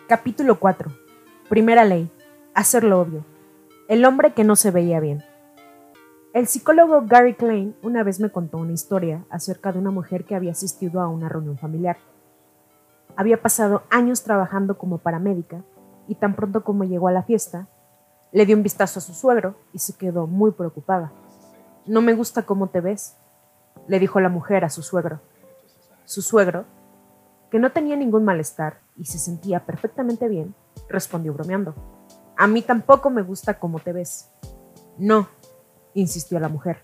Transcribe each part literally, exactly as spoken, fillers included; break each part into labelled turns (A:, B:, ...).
A: Capítulo cuatro. Primera ley. Hacerlo obvio. El hombre que no se veía bien. El psicólogo Gary Klein una vez me contó una historia acerca de una mujer que había asistido a una reunión familiar. Había pasado años trabajando como paramédica y tan pronto como llegó a la fiesta, le dio un vistazo a su suegro y se quedó muy preocupada. «No me gusta cómo te ves», le dijo la mujer a su suegro. Su suegro, que no tenía ningún malestar y se sentía perfectamente bien, respondió bromeando: «A mí tampoco me gusta cómo te ves». «No», insistió la mujer.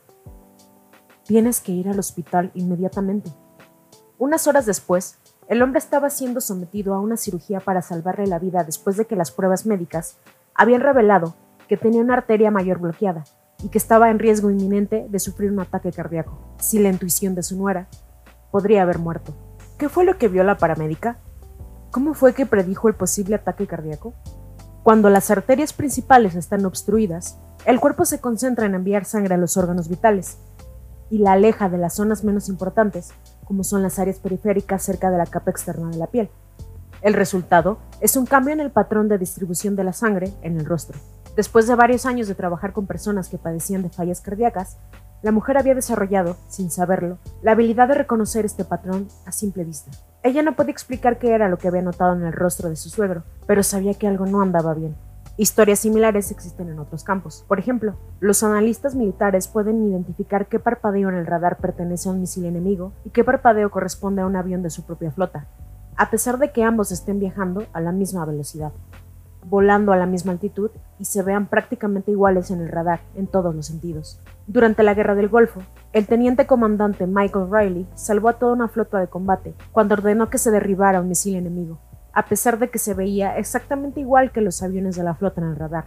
A: «Tienes que ir al hospital inmediatamente». Unas horas después, el hombre estaba siendo sometido a una cirugía para salvarle la vida después de que las pruebas médicas habían revelado que tenía una arteria mayor bloqueada y que estaba en riesgo inminente de sufrir un ataque cardíaco. Si la intuición de su nuera, podría haber muerto. ¿Qué fue lo que vio la paramédica? ¿Cómo fue que predijo el posible ataque cardíaco? Cuando las arterias principales están obstruidas, el cuerpo se concentra en enviar sangre a los órganos vitales y la aleja de las zonas menos importantes, como son las áreas periféricas cerca de la capa externa de la piel. El resultado es un cambio en el patrón de distribución de la sangre en el rostro. Después de varios años de trabajar con personas que padecían de fallas cardíacas, la mujer había desarrollado, sin saberlo, la habilidad de reconocer este patrón a simple vista. Ella no podía explicar qué era lo que había notado en el rostro de su suegro, pero sabía que algo no andaba bien. Historias similares existen en otros campos. Por ejemplo, los analistas militares pueden identificar qué parpadeo en el radar pertenece a un misil enemigo y qué parpadeo corresponde a un avión de su propia flota, a pesar de que ambos estén viajando a la misma velocidad, volando a la misma altitud y se vean prácticamente iguales en el radar en todos los sentidos. Durante la Guerra del Golfo, el teniente comandante Michael Riley salvó a toda una flota de combate cuando ordenó que se derribara un misil enemigo, a pesar de que se veía exactamente igual que los aviones de la flota en el radar.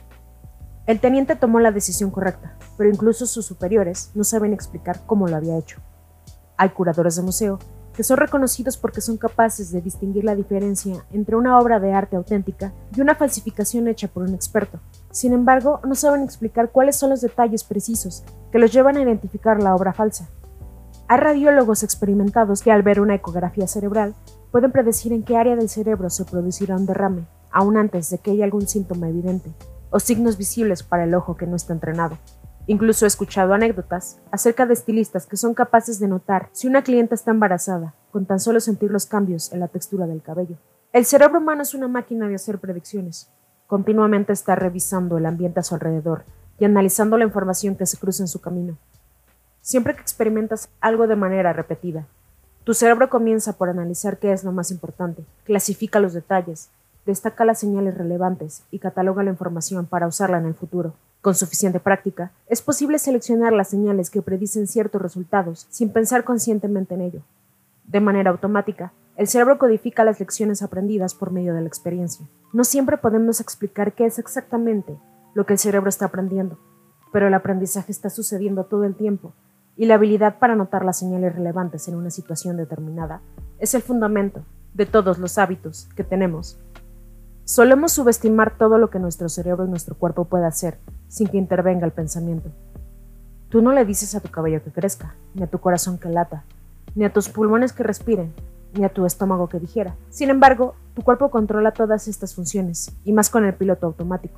A: El teniente tomó la decisión correcta, pero incluso sus superiores no saben explicar cómo lo había hecho. Hay curadores de museo que son reconocidos porque son capaces de distinguir la diferencia entre una obra de arte auténtica y una falsificación hecha por un experto. Sin embargo, no saben explicar cuáles son los detalles precisos que los llevan a identificar la obra falsa. Hay radiólogos experimentados que al ver una ecografía cerebral pueden predecir en qué área del cerebro se producirá un derrame, aún antes de que haya algún síntoma evidente o signos visibles para el ojo que no está entrenado. Incluso he escuchado anécdotas acerca de estilistas que son capaces de notar si una clienta está embarazada con tan solo sentir los cambios en la textura del cabello. El cerebro humano es una máquina de hacer predicciones. Continuamente está revisando el ambiente a su alrededor y analizando la información que se cruza en su camino. Siempre que experimentas algo de manera repetida, tu cerebro comienza por analizar qué es lo más importante, clasifica los detalles, destaca las señales relevantes y cataloga la información para usarla en el futuro. Con suficiente práctica, es posible seleccionar las señales que predicen ciertos resultados sin pensar conscientemente en ello. De manera automática, el cerebro codifica las lecciones aprendidas por medio de la experiencia. No siempre podemos explicar qué es exactamente lo que el cerebro está aprendiendo, pero el aprendizaje está sucediendo todo el tiempo y la habilidad para notar las señales relevantes en una situación determinada es el fundamento de todos los hábitos que tenemos. Solemos subestimar todo lo que nuestro cerebro y nuestro cuerpo puede hacer sin que intervenga el pensamiento. Tú no le dices a tu cabello que crezca, ni a tu corazón que lata, ni a tus pulmones que respiren, ni a tu estómago que digiera. Sin embargo, tu cuerpo controla todas estas funciones, y más con el piloto automático.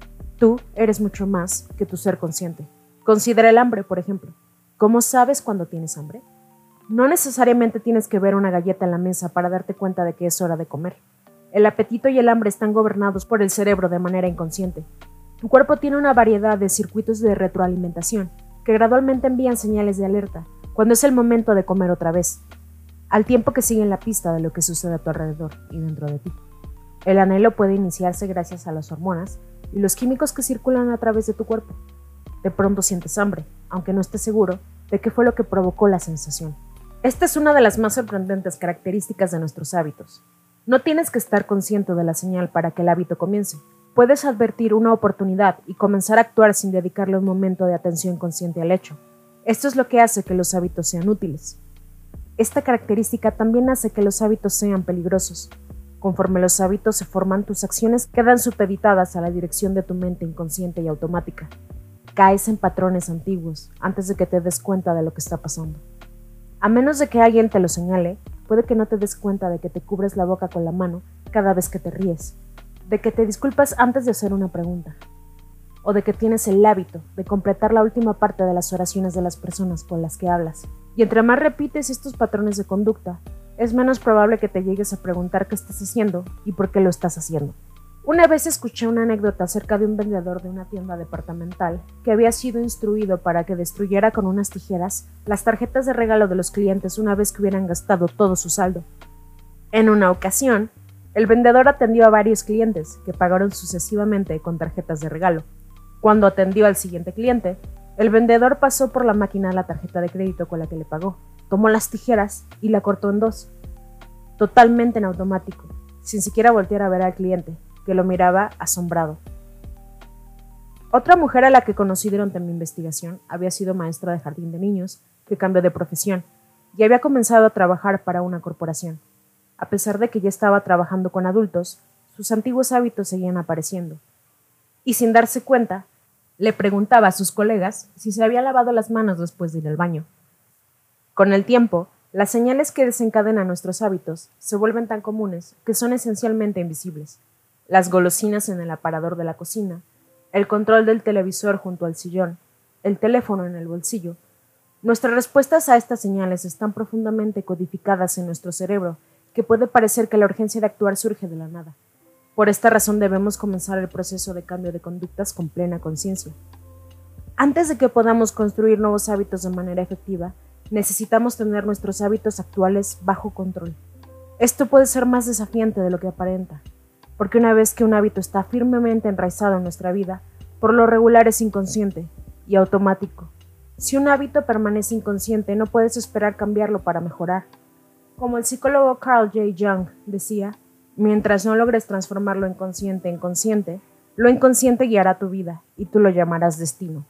A: Tú eres mucho más que tu ser consciente. Considera el hambre, por ejemplo. ¿Cómo sabes cuando tienes hambre? No necesariamente tienes que ver una galleta en la mesa para darte cuenta de que es hora de comer. El apetito y el hambre están gobernados por el cerebro de manera inconsciente. Tu cuerpo tiene una variedad de circuitos de retroalimentación que gradualmente envían señales de alerta cuando es el momento de comer otra vez, al tiempo que siguen la pista de lo que sucede a tu alrededor y dentro de ti. El anhelo puede iniciarse gracias a las hormonas y los químicos que circulan a través de tu cuerpo. De pronto sientes hambre, aunque no estés seguro de qué fue lo que provocó la sensación. Esta es una de las más sorprendentes características de nuestros hábitos. No tienes que estar consciente de la señal para que el hábito comience. Puedes advertir una oportunidad y comenzar a actuar sin dedicarle un momento de atención consciente al hecho. Esto es lo que hace que los hábitos sean útiles. Esta característica también hace que los hábitos sean peligrosos. Conforme los hábitos se forman, tus acciones quedan supeditadas a la dirección de tu mente inconsciente y automática. Caes en patrones antiguos antes de que te des cuenta de lo que está pasando. A menos de que alguien te lo señale, puede que no te des cuenta de que te cubres la boca con la mano cada vez que te ríes, de que te disculpas antes de hacer una pregunta, o de que tienes el hábito de completar la última parte de las oraciones de las personas con las que hablas. Y entre más repites estos patrones de conducta, es menos probable que te llegues a preguntar qué estás haciendo y por qué lo estás haciendo. Una vez escuché una anécdota acerca de un vendedor de una tienda departamental que había sido instruido para que destruyera con unas tijeras las tarjetas de regalo de los clientes una vez que hubieran gastado todo su saldo. En una ocasión, el vendedor atendió a varios clientes que pagaron sucesivamente con tarjetas de regalo. Cuando atendió al siguiente cliente, el vendedor pasó por la máquina la tarjeta de crédito con la que le pagó, tomó las tijeras y la cortó en dos, totalmente en automático, sin siquiera voltear a ver al cliente, que lo miraba asombrado. Otra mujer a la que conocí durante mi investigación había sido maestra de jardín de niños, que cambió de profesión y había comenzado a trabajar para una corporación. A pesar de que ya estaba trabajando con adultos, sus antiguos hábitos seguían apareciendo. Y sin darse cuenta, le preguntaba a sus colegas si se había lavado las manos después de ir al baño. Con el tiempo, las señales que desencadenan nuestros hábitos se vuelven tan comunes que son esencialmente invisibles. Las golosinas en el aparador de la cocina, el control del televisor junto al sillón, el teléfono en el bolsillo. Nuestras respuestas a estas señales están profundamente codificadas en nuestro cerebro, que puede parecer que la urgencia de actuar surge de la nada. Por esta razón debemos comenzar el proceso de cambio de conductas con plena conciencia. Antes de que podamos construir nuevos hábitos de manera efectiva, necesitamos tener nuestros hábitos actuales bajo control. Esto puede ser más desafiante de lo que aparenta, porque una vez que un hábito está firmemente enraizado en nuestra vida, por lo regular es inconsciente y automático. Si un hábito permanece inconsciente, no puedes esperar cambiarlo para mejorar. Como el psicólogo Carl J. Jung decía, mientras no logres transformarlo en consciente en consciente, lo inconsciente guiará tu vida y tú lo llamarás destino.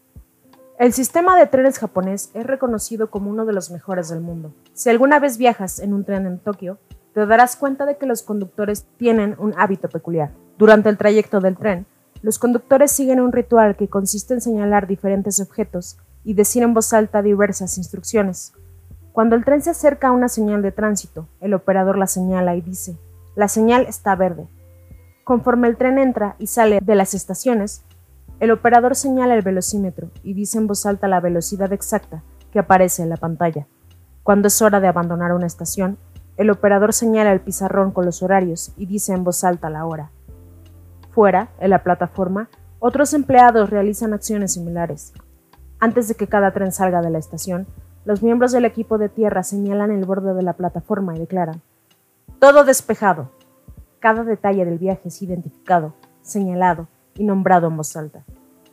A: El sistema de trenes japonés es reconocido como uno de los mejores del mundo. Si alguna vez viajas en un tren en Tokio, te darás cuenta de que los conductores tienen un hábito peculiar. Durante el trayecto del tren, los conductores siguen un ritual que consiste en señalar diferentes objetos y decir en voz alta diversas instrucciones. Cuando el tren se acerca a una señal de tránsito, el operador la señala y dice: «La señal está verde». Conforme el tren entra y sale de las estaciones, el operador señala el velocímetro y dice en voz alta la velocidad exacta que aparece en la pantalla. Cuando es hora de abandonar una estación, el operador señala el pizarrón con los horarios y dice en voz alta la hora. Fuera, en la plataforma, otros empleados realizan acciones similares. Antes de que cada tren salga de la estación, los miembros del equipo de tierra señalan el borde de la plataforma y declaran: «Todo despejado». Cada detalle del viaje es identificado, señalado y nombrado en voz alta.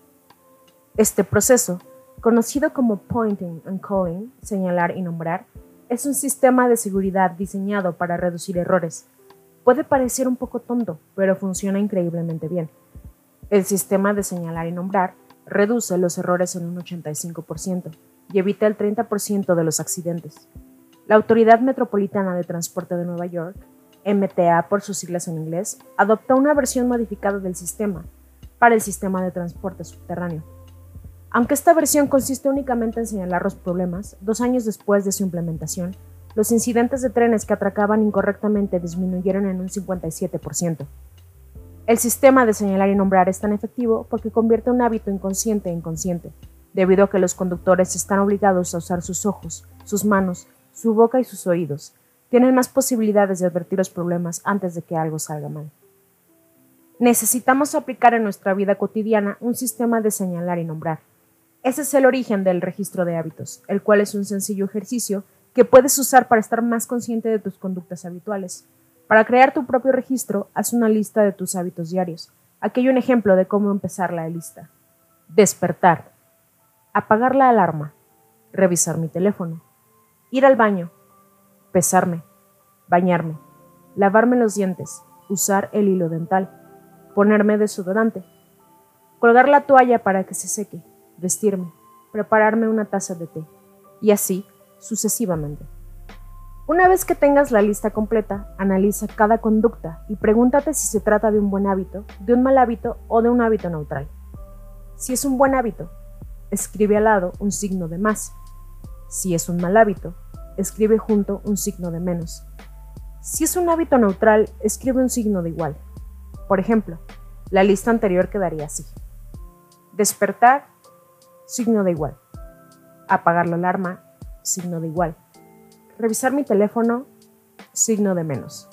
A: Este proceso, conocido como pointing and calling, señalar y nombrar, es un sistema de seguridad diseñado para reducir errores. Puede parecer un poco tonto, pero funciona increíblemente bien. El sistema de señalar y nombrar reduce los errores en un ochenta y cinco por ciento y evita el treinta por ciento de los accidentes. La Autoridad Metropolitana de Transporte de Nueva York, M T A por sus siglas en inglés, adoptó una versión modificada del sistema para el sistema de transporte subterráneo. Aunque esta versión consiste únicamente en señalar los problemas, dos años después de su implementación, los incidentes de trenes que atracaban incorrectamente disminuyeron en un cincuenta y siete por ciento. El sistema de señalar y nombrar es tan efectivo porque convierte un hábito inconsciente en consciente, debido a que los conductores están obligados a usar sus ojos, sus manos, su boca y sus oídos. Tienen más posibilidades de advertir los problemas antes de que algo salga mal. Necesitamos aplicar en nuestra vida cotidiana un sistema de señalar y nombrar. Ese es el origen del registro de hábitos, el cual es un sencillo ejercicio que puedes usar para estar más consciente de tus conductas habituales. Para crear tu propio registro, haz una lista de tus hábitos diarios. Aquí hay un ejemplo de cómo empezar la lista. Despertar. Apagar la alarma. Revisar mi teléfono. Ir al baño. Pesarme. Bañarme. Lavarme los dientes. Usar el hilo dental. Ponerme desodorante. Colgar la toalla para que se seque. Vestirme. Prepararme una taza de té. Y así sucesivamente. Una vez que tengas la lista completa, analiza cada conducta y pregúntate si se trata de un buen hábito, de un mal hábito o de un hábito neutral. Si es un buen hábito, escribe al lado un signo de más. Si es un mal hábito, escribe junto un signo de menos. Si es un hábito neutral, escribe un signo de igual. Por ejemplo, la lista anterior quedaría así: despertar, signo de igual; apagar la alarma, signo de igual; revisar mi teléfono, signo de menos;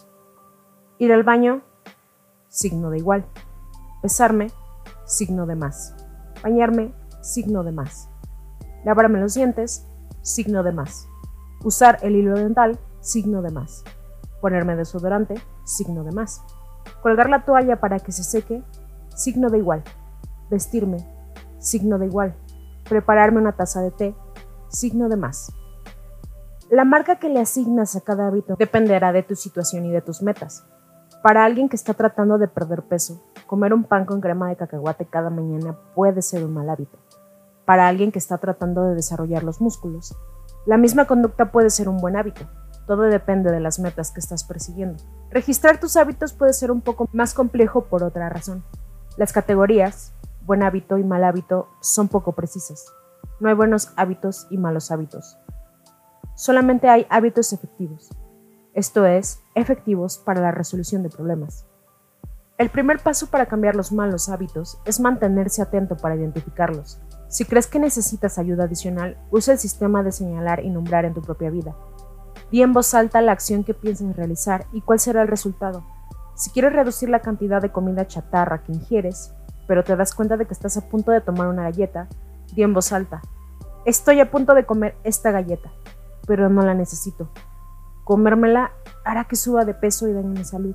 A: ir al baño, signo de igual; besarme, signo de más; bañarme, signo de más; lavarme los dientes, signo de más; usar el hilo dental, signo de más; ponerme desodorante, signo de más; colgar la toalla para que se seque, signo de igual; vestirme, signo de igual; prepararme una taza de té, signo de más. La marca que le asignas a cada hábito dependerá de tu situación y de tus metas. Para alguien que está tratando de perder peso, comer un pan con crema de cacahuate cada mañana puede ser un mal hábito. Para alguien que está tratando de desarrollar los músculos, la misma conducta puede ser un buen hábito. Todo depende de las metas que estás persiguiendo. Registrar tus hábitos puede ser un poco más complejo por otra razón. Las categorías, buen hábito y mal hábito, son poco precisas. No hay buenos hábitos y malos hábitos. Solamente hay hábitos efectivos. Esto es, efectivos para la resolución de problemas. El primer paso para cambiar los malos hábitos es mantenerse atento para identificarlos. Si crees que necesitas ayuda adicional, usa el sistema de señalar y nombrar en tu propia vida. Di en voz alta la acción que piensas realizar y cuál será el resultado. Si quieres reducir la cantidad de comida chatarra que ingieres, pero te das cuenta de que estás a punto de tomar una galleta, di en voz alta: estoy a punto de comer esta galleta, pero no la necesito. Comérmela hará que suba de peso y dañe mi salud.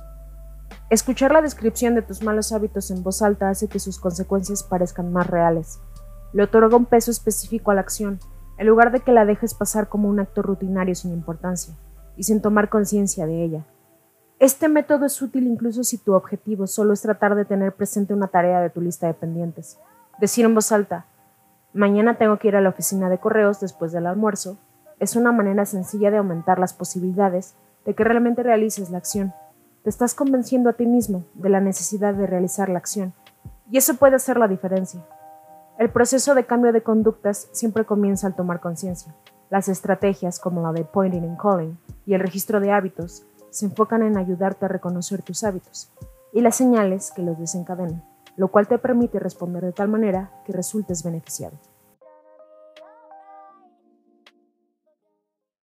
A: Escuchar la descripción de tus malos hábitos en voz alta hace que sus consecuencias parezcan más reales. Le otorga un peso específico a la acción, en lugar de que la dejes pasar como un acto rutinario sin importancia y sin tomar conciencia de ella. Este método es útil incluso si tu objetivo solo es tratar de tener presente una tarea de tu lista de pendientes. Decir en voz alta: mañana tengo que ir a la oficina de correos después del almuerzo, es una manera sencilla de aumentar las posibilidades de que realmente realices la acción. Te estás convenciendo a ti mismo de la necesidad de realizar la acción, y eso puede hacer la diferencia. El proceso de cambio de conductas siempre comienza al tomar conciencia. Las estrategias como la de pointing and calling y el registro de hábitos se enfocan en ayudarte a reconocer tus hábitos y las señales que los desencadenan, lo cual te permite responder de tal manera que resultes beneficiado.